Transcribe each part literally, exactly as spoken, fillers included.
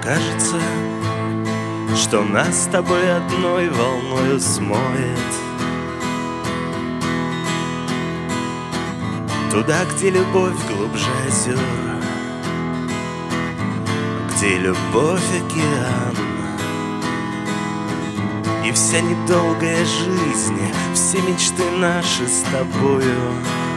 кажется, что нас с тобой одной волною смоет туда, где любовь глубже озер, где любовь океан. И вся недолгая жизнь, все мечты наши с тобою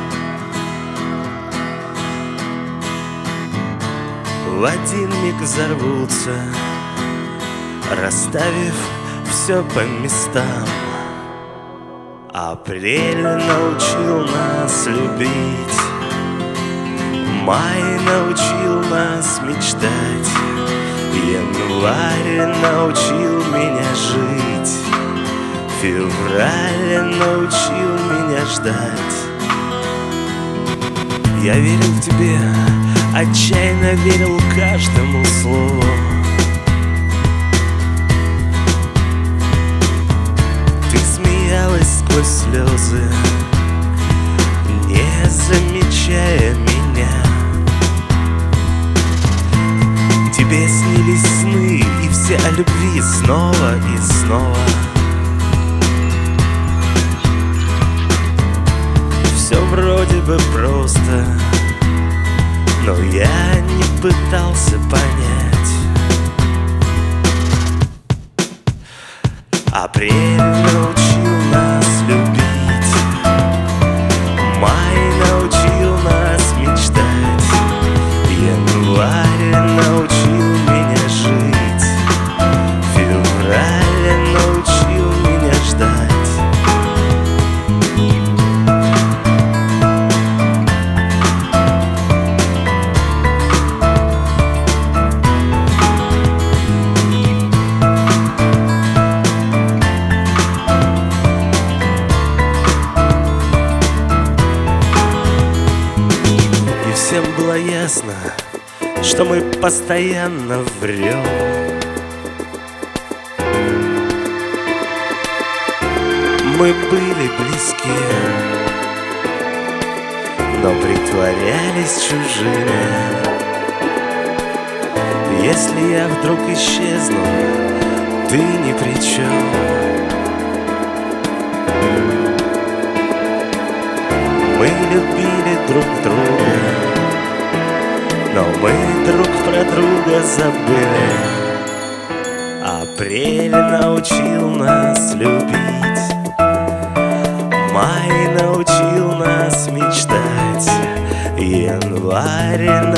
в один миг взорвутся, расставив все по местам. Апрель научил нас любить, май научил нас мечтать, январь научил меня жить, февраль научил меня ждать. Я верил в тебя, отчаянно верил каждому слову. Ты смеялась сквозь слезы, не замечая меня. Тебе снились сны, и все о любви снова и снова. Все вроде бы просто, но я не пытался понять. Апрель научил нас любить, май научил нас мечтать, январь научил меня жить, февраль научил меня ждать. Всем было ясно, что мы постоянно врем. Мы были близки, но притворялись чужими. Если я вдруг исчезну, ты ни при чем. Мы любили друг друга, но мы друг про друга забыли. Апрель научил нас любить, май научил нас мечтать, январь